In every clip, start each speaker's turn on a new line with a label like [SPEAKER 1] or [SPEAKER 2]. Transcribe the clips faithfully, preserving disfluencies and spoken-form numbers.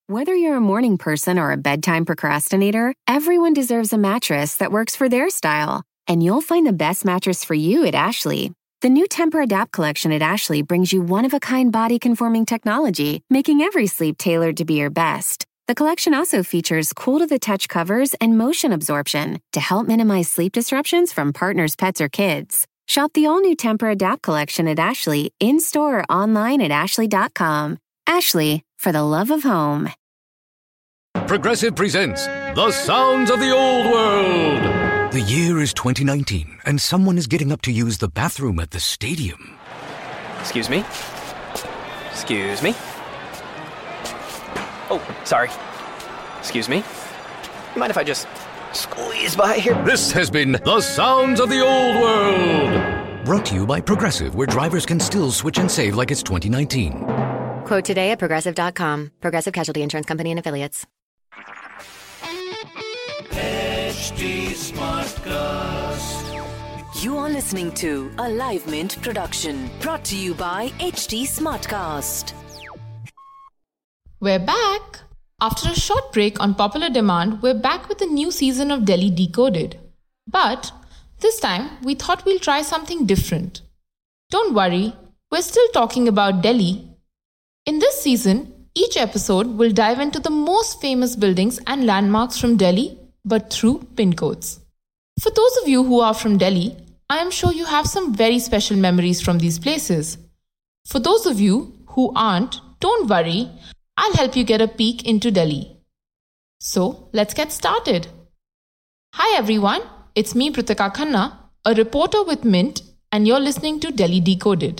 [SPEAKER 1] Whether you're a morning person or a bedtime procrastinator, everyone deserves a mattress that works for their style. And you'll find the best mattress for you at Ashley. The new Tempur-Adapt collection at Ashley brings you one-of-a-kind body-conforming technology, making every sleep tailored to be your best. The collection also features cool-to-the-touch covers and motion absorption to help minimize sleep disruptions from partners, pets, or kids. Shop the all-new Tempur-Adapt collection at Ashley, in-store or online at ashley dot com. Ashley, for the love of home.
[SPEAKER 2] Progressive presents The Sounds of the Old World.
[SPEAKER 3] The year is twenty nineteen, and someone is getting up to use the bathroom at the stadium.
[SPEAKER 4] Excuse me? Excuse me? Oh, sorry. Excuse me? You mind if I just squeeze by here?
[SPEAKER 2] This has been The Sounds of the Old World.
[SPEAKER 3] Brought to you by Progressive, where drivers can still switch and save like it's twenty nineteen.
[SPEAKER 5] Quote today at Progressive dot com. Progressive Casualty Insurance Company and Affiliates.
[SPEAKER 6] H D Smartcast.
[SPEAKER 7] You are listening to a Live Mint production brought to you by H D Smartcast.
[SPEAKER 8] We're back. After a short break on popular demand, we're back with a new season of Delhi Decoded. But this time, we thought we'll try something different. Don't worry, we're still talking about Delhi. In this season, each episode will dive into the most famous buildings and landmarks from Delhi, but through pin codes. For those of you who are from Delhi, I am sure you have some very special memories from these places. For those of you who aren't, don't worry, I'll help you get a peek into Delhi. So, let's get started. Hi everyone, it's me Pritika Khanna, a reporter with Mint, and you're listening to Delhi Decoded.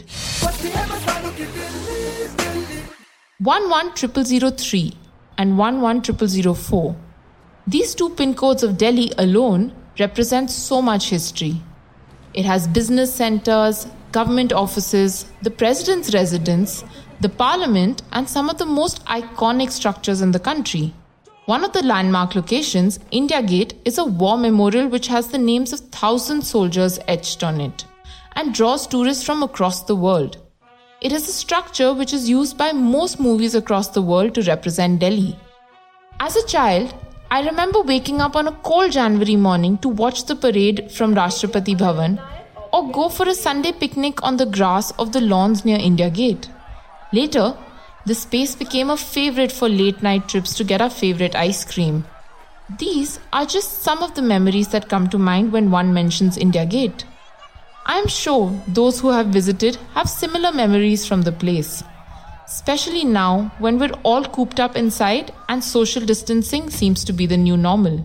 [SPEAKER 8] one one zero zero zero three and one one zero zero zero four. These two pin codes of Delhi alone represent so much history. It has business centers, government offices, the president's residence, the parliament, and some of the most iconic structures in the country. One of the landmark locations, India Gate, is a war memorial which has the names of thousand soldiers etched on it and draws tourists from across the world. It is a structure which is used by most movies across the world to represent Delhi. As a child, I remember waking up on a cold January morning to watch the parade from Rashtrapati Bhavan or go for a Sunday picnic on the grass of the lawns near India Gate. Later, the space became a favorite for late-night trips to get our favorite ice cream. These are just some of the memories that come to mind when one mentions India Gate. I am sure those who have visited have similar memories from the place, especially now when we're all cooped up inside and social distancing seems to be the new normal.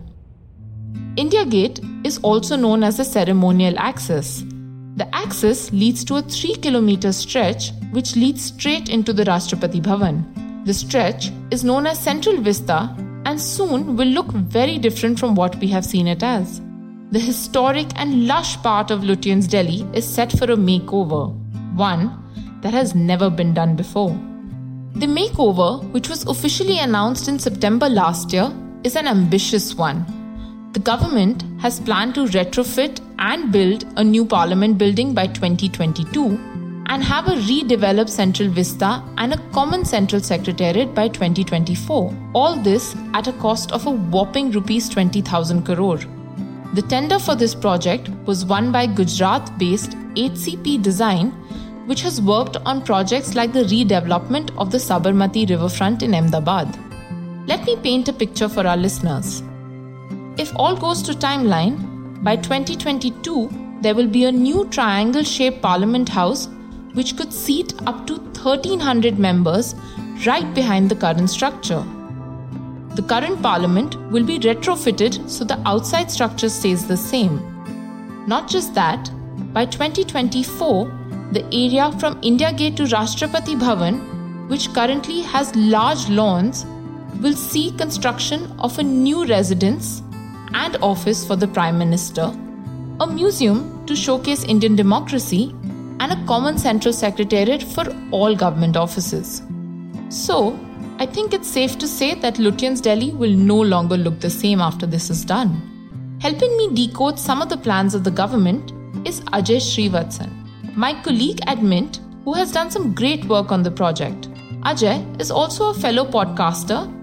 [SPEAKER 8] India Gate is also known as the ceremonial axis. The axis leads to a three kilometer stretch which leads straight into the Rashtrapati Bhavan. The stretch is known as Central Vista and soon will look very different from what we have seen it as. The historic and lush part of Lutyens' Delhi is set for a makeover, one that has never been done before. The makeover, which was officially announced in September last year, is an ambitious one. The government has planned to retrofit and build a new parliament building by twenty twenty-two and have a redeveloped Central Vista and a common central secretariat by twenty twenty-four. All this at a cost of a whopping rupees twenty thousand crore. The tender for this project was won by Gujarat-based H C P Design, which has worked on projects like the redevelopment of the Sabarmati riverfront in Ahmedabad. Let me paint a picture for our listeners. If all goes to timeline, by twenty twenty-two, there will be a new triangle-shaped Parliament House which could seat up to thirteen hundred members right behind the current structure. The current Parliament will be retrofitted so the outside structure stays the same. Not just that, by twenty twenty-four, the area from India Gate to Rashtrapati Bhavan, which currently has large lawns, will see construction of a new residence and office for the Prime Minister, a museum to showcase Indian democracy, and a common central secretariat for all government offices. So, I think it's safe to say that Lutyens' Delhi will no longer look the same after this is done. Helping me decode some of the plans of the government is Ajay Srivatsan, my colleague at Mint, who has done some great work on the project. Ajay is also a fellow podcaster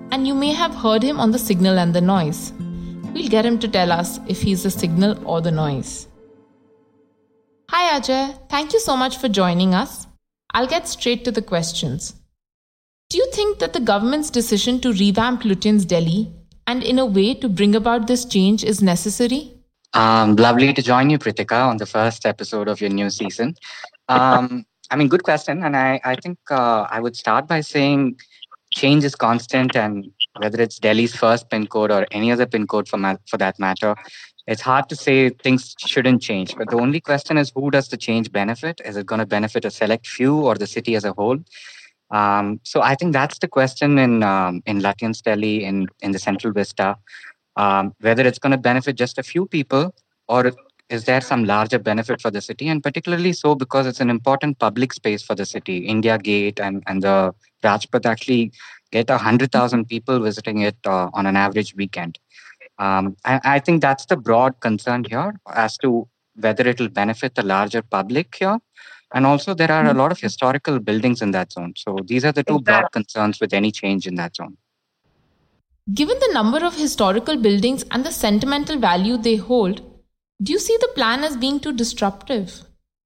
[SPEAKER 8] and you may have heard him on The Signal and the Noise. We'll get him to tell us if he's the signal or the noise. Hi Ajay, thank you so much for joining us. I'll get straight to the questions. Do you think that the government's decision to revamp Lutyens' Delhi and in a way to bring about this change is necessary?
[SPEAKER 9] Um, lovely to join you, Pritika, on the first episode of your new season. Um, I mean, good question. And I, I think uh, I would start by saying change is constant, and whether it's Delhi's first pin code or any other pin code for, ma- for that matter, it's hard to say things shouldn't change. But the only question is, who does the change benefit? Is it going to benefit a select few or the city as a whole? Um, so I think that's the question in um, in Lutyens' Delhi, in, in the Central Vista. Um, whether it's going to benefit just a few people, or is there some larger benefit for the city? And particularly so because it's an important public space for the city. India Gate and, and the Rajpath actually get one hundred thousand people visiting it uh, on an average weekend. Um, I, I think that's the broad concern here as to whether it will benefit the larger public here. And also there are a lot of historical buildings in that zone. So these are the two broad concerns with any change in that zone.
[SPEAKER 8] Given the number of historical buildings and the sentimental value they hold, do you see the plan as being too disruptive?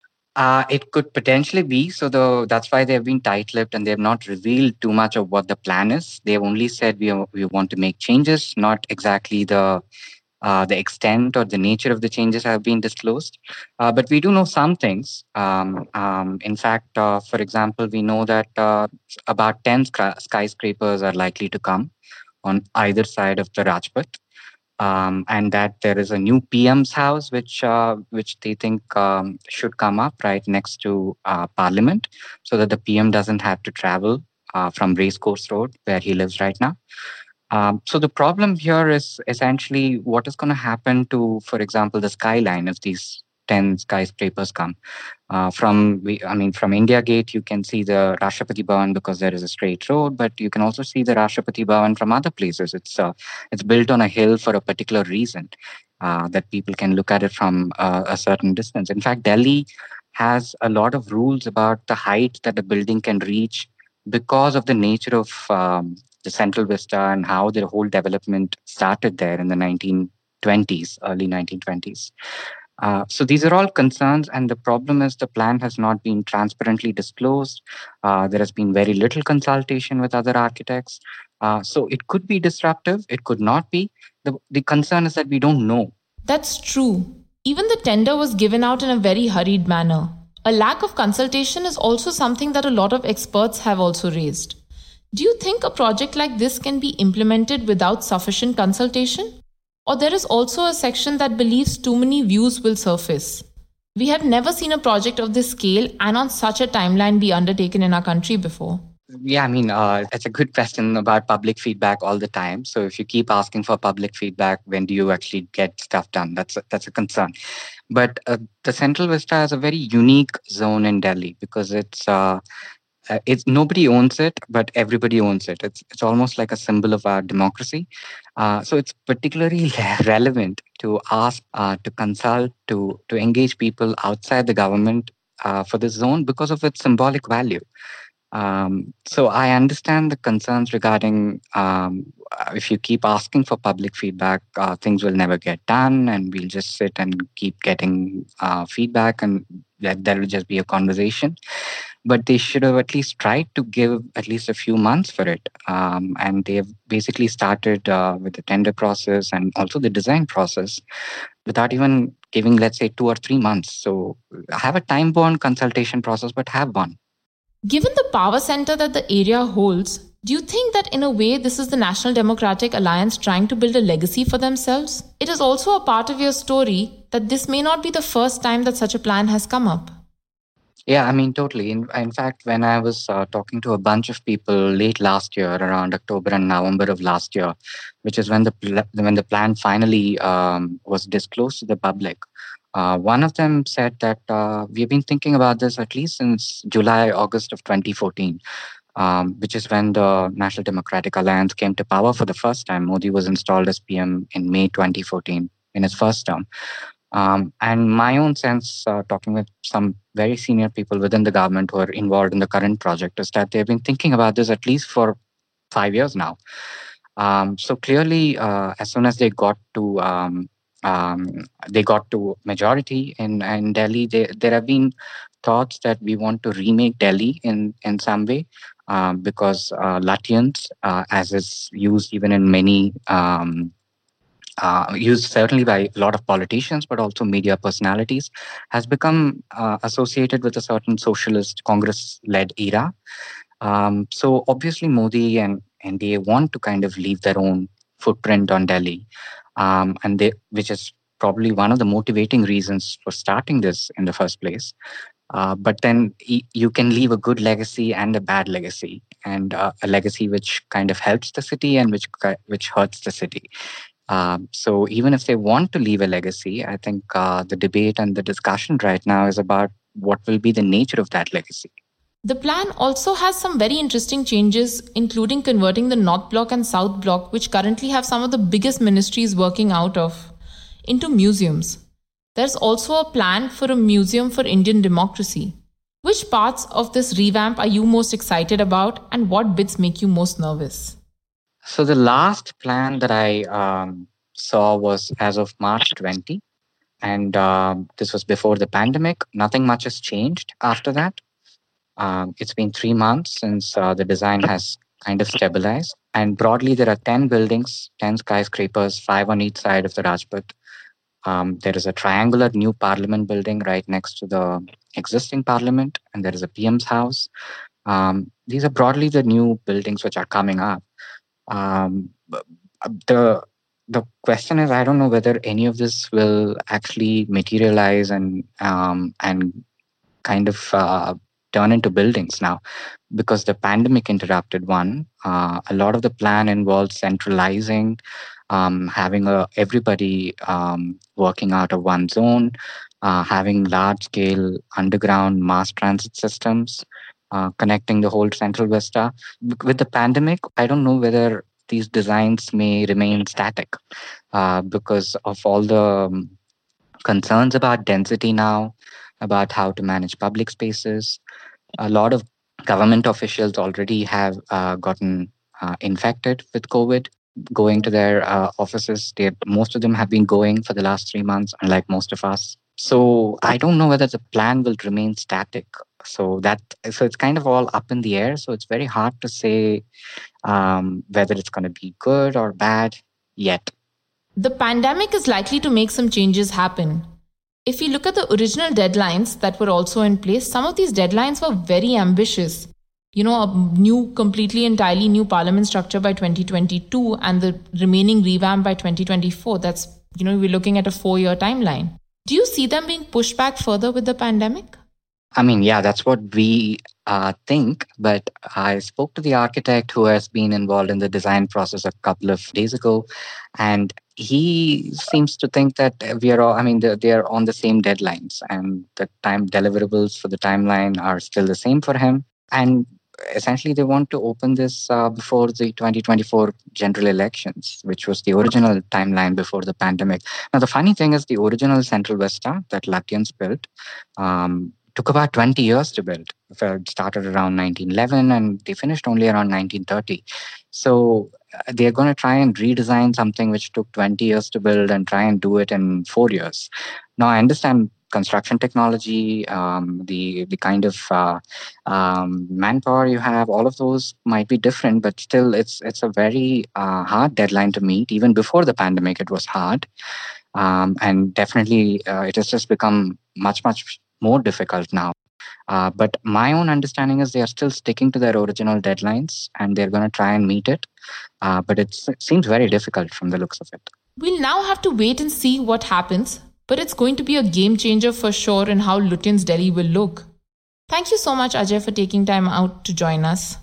[SPEAKER 9] Uh, it could potentially be. So the, that's why they've been tight-lipped and they've not revealed too much of what the plan is. They've only said we, we want to make changes, not exactly the uh, the extent or the nature of the changes have been disclosed. Uh, but we do know some things. Um, um, in fact, uh, for example, we know that uh, about ten sky- skyscrapers are likely to come on either side of the Rajpath, um, and that there is a new P M's house which uh, which they think um, should come up right next to uh, Parliament, so that the P M doesn't have to travel uh, from Racecourse Road, where he lives right now. Um, so the problem here is essentially what is going to happen to, for example, the skyline if these ten skyscrapers come. Uh, from, we, I mean, from India Gate, you can see the Rashtrapati Bhavan because there is a straight road, but you can also see the Rashtrapati Bhavan from other places. It's uh, it's built on a hill for a particular reason, uh, that people can look at it from uh, a certain distance. In fact, Delhi has a lot of rules about the height that a building can reach because of the nature of um, the Central Vista and how the whole development started there in the nineteen twenties, early nineteen twenties. Uh, so these are all concerns, and the problem is the plan has not been transparently disclosed. Uh, there has been very little consultation with other architects. Uh, so it could be disruptive, it could not be. The, the concern is that we don't know.
[SPEAKER 8] That's true. Even the tender was given out in a very hurried manner. A lack of consultation is also something that a lot of experts have also raised. Do you think a project like this can be implemented without sufficient consultation? Or there is also a section that believes too many views will surface? We have never seen a project of this scale and on such a timeline be undertaken in our country before.
[SPEAKER 9] Yeah, I mean, uh, it's a good question about public feedback all the time. So if you keep asking for public feedback, when do you actually get stuff done? That's a, that's a concern. But uh, the Central Vista is a very unique zone in Delhi because it's uh, uh, it's nobody owns it, but everybody owns it. It's it's almost like a symbol of our democracy. Uh, so it's particularly relevant to ask, uh, to consult, to to engage people outside the government uh, for this zone because of its symbolic value. Um, so I understand the concerns regarding um, if you keep asking for public feedback, uh, things will never get done, and we'll just sit and keep getting uh, feedback, and that there will just be a conversation. But they should have at least tried to give at least a few months for it. Um, and they've basically started uh, with the tender process and also the design process without even giving, let's say, two or three months. So have a time-bound consultation process, but have one.
[SPEAKER 8] Given the power center that the area holds, do you think that in a way this is the National Democratic Alliance trying to build a legacy for themselves? It is also a part of your story that this may not be the first time that such a plan has come up.
[SPEAKER 9] Yeah, I mean, totally. In, in fact, when I was uh, talking to a bunch of people late last year, around October and November of last year, which is when the pl- when the plan finally um, was disclosed to the public, uh, one of them said that uh, we've been thinking about this at least since July, August of twenty fourteen, um, which is when the National Democratic Alliance came to power for the first time. Modi was installed as P M in May twenty fourteen in his first term. Um, and my own sense, uh, talking with some very senior people within the government who are involved in the current project, is that they've been thinking about this at least for five years now. Um, so clearly, uh, as soon as they got to um, um, they got to majority in, in Delhi, they, there have been thoughts that we want to remake Delhi in, in some way, um, because uh, Lutyens, uh, as is used even in many, um, uh, used certainly by a lot of politicians, but also media personalities, has become uh, associated with a certain socialist Congress-led era. Um, so obviously Modi and N D A want to kind of leave their own footprint on Delhi, um, and they, which is probably one of the motivating reasons for starting this in the first place. Uh, but then y- you can leave a good legacy and a bad legacy, and uh, a legacy which kind of helps the city and which which hurts the city. Um, so even if they want to leave a legacy, I think uh, the debate and the discussion right now is about what will be the nature of that legacy.
[SPEAKER 8] The plan also has some very interesting changes, including converting the North Block and South Block, which currently have some of the biggest ministries working out of, into museums. There's also a plan for a museum for Indian democracy. Which parts of this revamp are you most excited about, and what bits make you most nervous?
[SPEAKER 9] So the last plan that I um, saw was as of March twentieth, and uh, this was before the pandemic. Nothing much has changed after that. Um, it's been three months since uh, the design has kind of stabilized. And broadly, there are ten buildings, ten skyscrapers, five on each side of the Rajpath. Um, there is a triangular new parliament building right next to the existing parliament, and there is a P M's house. Um, these are broadly the new buildings which are coming up. Um, the the question is, I don't know whether any of this will actually materialize and um, and kind of uh, turn into buildings now, because the pandemic interrupted one. Uh, a lot of the plan involves centralizing, um, having a, everybody um, working out of one zone, uh, having large-scale underground mass transit systems, uh, connecting the whole central vista. With the pandemic, I don't know whether these designs may remain static uh, because of all the um, concerns about density now, about how to manage public spaces. A lot of government officials already have uh, gotten uh, infected with COVID, going to their uh, offices. They, most of them have been going for the last three months, unlike most of us. So I don't know whether the plan will remain static. So that so it's kind of all up in the air. So it's very hard to say um, whether it's going to be good or bad yet.
[SPEAKER 8] The pandemic is likely to make some changes happen. If you look at the original deadlines that were also in place, some of these deadlines were very ambitious. You know, a new, completely entirely new parliament structure by twenty twenty-two and the remaining revamp by twenty twenty-four. That's, you know, we're looking at a four-year timeline. Do you see them being pushed back further with the pandemic?
[SPEAKER 9] I mean, yeah, that's what we uh, think. But I spoke to the architect who has been involved in the design process a couple of days ago, and he seems to think that we are all, I mean, they are on the same deadlines, and the time deliverables for the timeline are still the same for him. And essentially, they want to open this uh, before the twenty twenty-four general elections, which was the original timeline before the pandemic. Now, the funny thing is the original Central Vista that Lutyens built um, took about twenty years to build. It started around nineteen eleven and they finished only around nineteen thirty. So uh, they're going to try and redesign something which took twenty years to build and try and do it in four years. Now, I understand construction technology, um, the the kind of uh, um, manpower you have, all of those might be different, but still it's it's a very uh, hard deadline to meet. Even before the pandemic, it was hard. Um, and definitely uh, it has just become much, much more difficult now. Uh, but my own understanding is they are still sticking to their original deadlines and they're going to try and meet it. Uh, but it's, it seems very difficult from the looks of it.
[SPEAKER 8] We'll now have to wait and see what happens, but it's going to be a game changer for sure in how Lutyens Delhi will look. Thank you so much, Ajay, for taking time out to join us.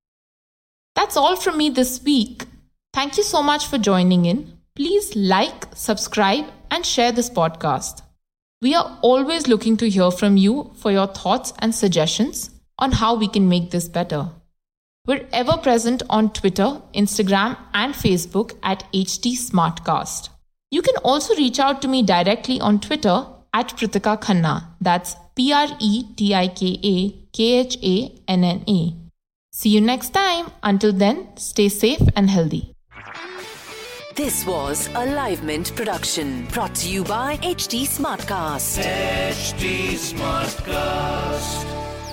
[SPEAKER 8] That's all from me this week. Thank you so much for joining in. Please like, subscribe, and share this podcast. We are always looking to hear from you for your thoughts and suggestions on how we can make this better. We're ever present on Twitter, Instagram, and Facebook at H T Smartcast. You can also reach out to me directly on Twitter at Pritika Khanna. That's P R E T I K A K H A N N A. See you next time. Until then, stay safe and healthy.
[SPEAKER 7] This was a Live Mint production brought to you by H D Smartcast.
[SPEAKER 6] H D Smartcast.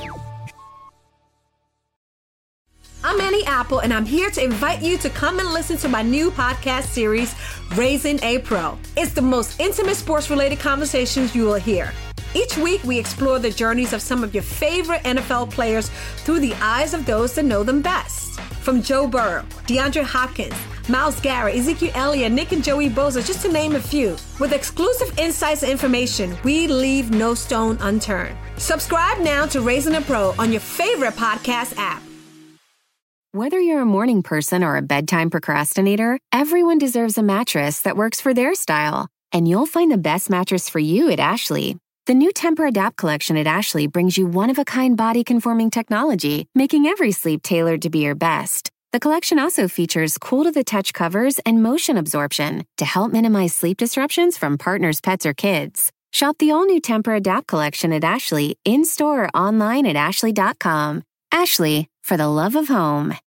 [SPEAKER 10] I'm Annie Apple, and I'm here to invite you to come and listen to my new podcast series, Raising a Pro. It's the most intimate sports-related conversations you will hear. Each week, we explore the journeys of some of your favorite N F L players through the eyes of those that know them best. From Joe Burrow, DeAndre Hopkins, Myles Garrett, Ezekiel Elliott, Nick and Joey Bosa, just to name a few. With exclusive insights and information, we leave no stone unturned. Subscribe now to Raising a Pro on your favorite podcast app.
[SPEAKER 1] Whether you're a morning person or a bedtime procrastinator, everyone deserves a mattress that works for their style. And you'll find the best mattress for you at Ashley. The new Tempur-Adapt collection at Ashley brings you one-of-a-kind body-conforming technology, making every sleep tailored to be your best. The collection also features cool-to-the-touch covers and motion absorption to help minimize sleep disruptions from partners, pets, or kids. Shop the all-new Tempur-Adapt collection at Ashley, in-store or online at ashley dot com. Ashley, for the love of home.